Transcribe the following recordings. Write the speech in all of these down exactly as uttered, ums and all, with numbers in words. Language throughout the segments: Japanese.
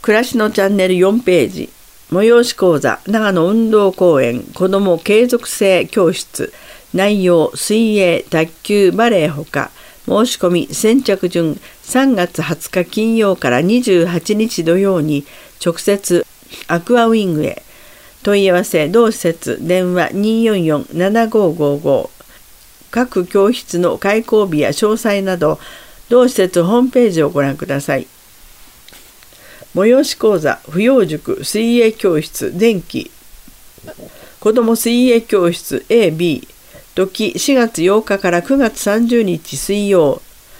暮らしのチャンネルよんページ、催し講座長野運動公園子ども継続性教室、内容水泳、卓球、バレエほか、申し込み先着順さんがつはつか金曜からにじゅうはちにち土曜に直接アクアウィングへ。問い合わせ同施設電話 にーよんよん ななごーごーごー。各教室の開講日や詳細など同施設ホームページをご覧ください。催し講座扶養塾水泳教室前期子ども水泳教室 エービー 時しがつようかからくがつさんじゅうにち水曜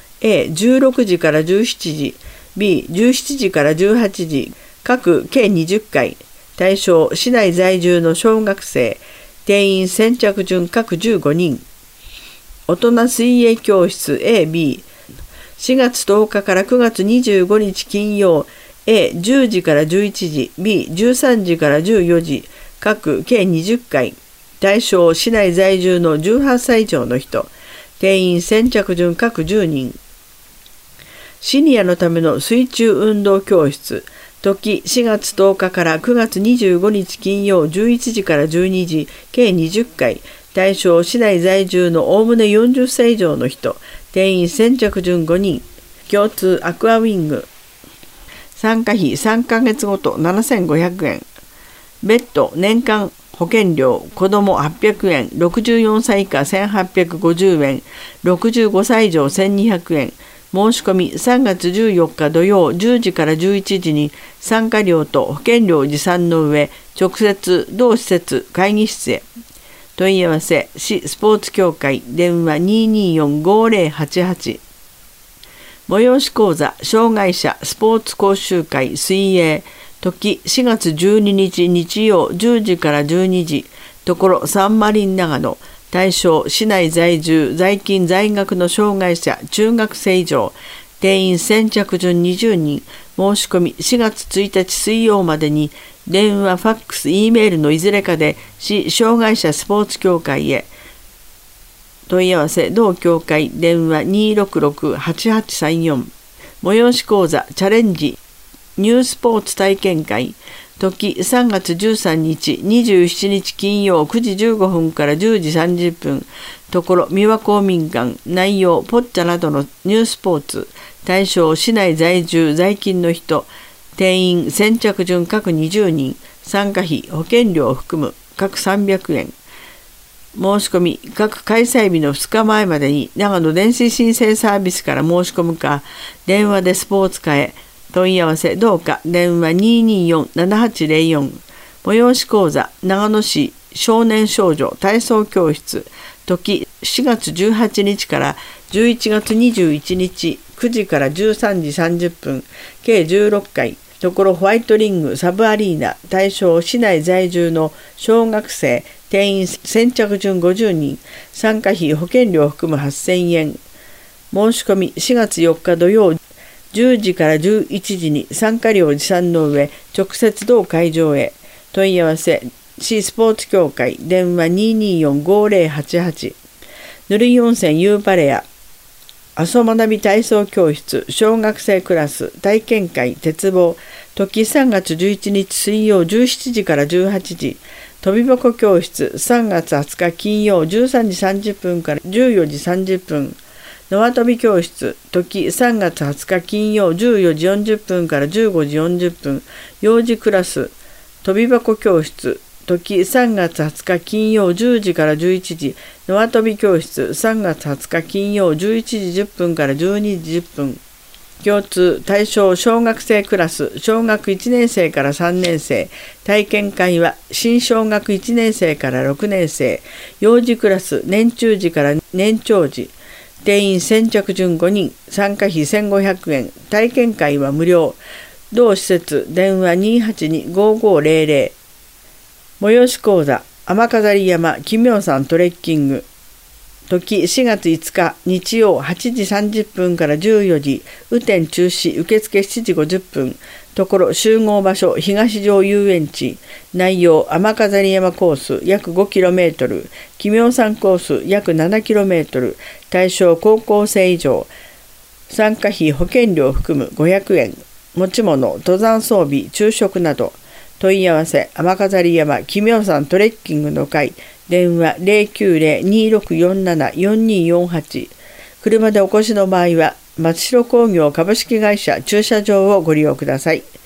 A じゅうろくじからじゅうしちじ B じゅうしちじからじゅうはちじ各計にじゅっかい対象市内在住の小学生定員先着順各じゅうごにん大人水泳教室 エービー しがつとおかからくがつにじゅうごにち金曜 A じゅうじからじゅういちじ B じゅうさんじからじゅうよじ各計にじゅっかい対象市内在住のじゅうはっさい以上の人定員先着順各じゅうにんシニアのための水中運動教室時しがつとおかからくがつにじゅうごにち金曜じゅういちじからじゅうにじ計にじゅっかい対象市内在住のおおむねよんじゅっさい以上の人定員先着順ごにん共通アクアウィング参加費さんかげつごとななせんごひゃくえん別途年間保険料子どもはっぴゃくえんろくじゅうよんさい以下せんはっぴゃくごじゅうえんろくじゅうごさい以上せんにひゃくえん申し込みさんがつじゅうよっか土曜じゅうじからじゅういちじに参加料と保険料持参の上直接同施設会議室へ問い合わせ市スポーツ協会電話 にーにーよん ごーぜろはちはち催し講座障害者スポーツ講習会水泳時しがつじゅうににち日曜じゅうじからじゅうにじところサンマリン長野対象市内在住在勤在学の障害者中学生以上定員先着順にじゅうにん申し込みしがつついたち水曜までに電話ファックス E メールのいずれかで市障害者スポーツ協会へ問い合わせ同協会電話 にーろくろく はちはちさんよん催し講座チャレンジニュースポーツ体験会時さんがつじゅうさんにちにじゅうしちにち金曜くじじゅうごふんからじゅうじさんじゅっぷんところ三輪公民館内容ポッチャなどのニュースポーツ対象市内在住在勤の人定員先着順各にじゅうにん参加費保険料を含む各さんびゃくえん申し込み各開催日のふつかまえまでに長野電子申請サービスから申し込むか電話でスポーツ課へ問い合わせどうか電話 にーにーよん ななはちぜろよん催し講座長野市少年少女体操教室時しがつじゅうはちにちからじゅういちがつにじゅういちにちくじからじゅうさんじさんじゅっぷん計じゅうろっかいところホワイトリングサブアリーナ対象市内在住の小学生定員先着順ごじゅうにん参加費保険料を含むはっせんえん申し込みしがつよっか土曜じゅうじからじゅういちじに参加料持参の上直接同会場へ問い合わせ市スポーツ協会電話 にーにーよん ごーぜろはちはちぬるい温泉ユーパレア阿蘇学び体操教室小学生クラス体験会鉄棒時さんがつじゅういちにち水曜じゅうしちじからじゅうはちじ飛び箱教室さんがつはつか金曜じゅうさんじさんじゅっぷんからじゅうよじさんじゅっぷん縄跳び教室時さんがつはつか金曜じゅうよじよんじゅっぷんからじゅうごじよんじゅっぷん幼児クラス飛び箱教室時さんがつはつか金曜じゅうじからじゅういちじ縄跳び教室さんがつはつか金曜じゅういちじじゅっぷんからじゅうにじじゅっぷん共通対象小学生クラス小学いちねんせいからさんねんせい体験会は新小学いちねんせいからろくねんせい幼児クラス年中児から年長児定員先着順ごにん参加費せんごひゃくえん体験会は無料同施設電話 にーはちに ごーごーぜろぜろ催し講座雨飾山奇妙山トレッキング時しがついつか日曜はちじさんじゅっぷんからじゅうよじ雨天中止受付しちじごじゅっぷんところ集合場所東上遊園地内容雨飾山コース約 ごキロメートル 奇妙山コース約 ななキロメートル対象高校生以上参加費保険料を含むごひゃくえん持ち物、登山装備、昼食など。問い合わせ、雨飾山奇妙山トレッキングの会、電話 ゼロきゅうゼロ にーろくよんなな よんにーよんはち。車でお越しの場合は、松代工業株式会社駐車場をご利用ください。